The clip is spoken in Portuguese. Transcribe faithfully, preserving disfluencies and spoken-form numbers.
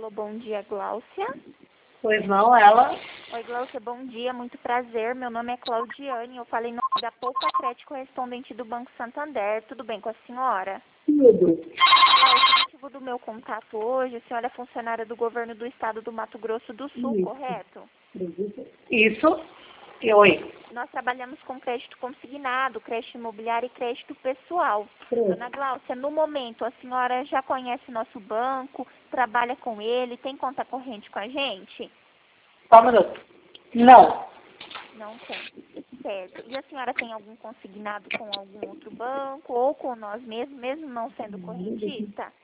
Alô, bom dia, Gláucia. Pois não, ela? Oi, Gláucia, bom dia, muito prazer. Meu nome é Claudiane, eu falei no nome da Poupa Crédito, correspondente do Banco Santander. Tudo bem com a senhora? Tudo. Gláucia, o motivo do meu contato hoje, a senhora é funcionária do governo do estado do Mato Grosso do Sul, Isso. correto? Isso. E oi. Nós trabalhamos com crédito consignado, crédito imobiliário e crédito pessoal. Dona Gláucia, no momento, a senhora já conhece nosso banco, trabalha com ele, tem conta corrente com a gente? Só um minuto. Não. Não tem. Certo. E a senhora tem algum consignado com algum outro banco ou com nós mesmos, mesmo não sendo correntista?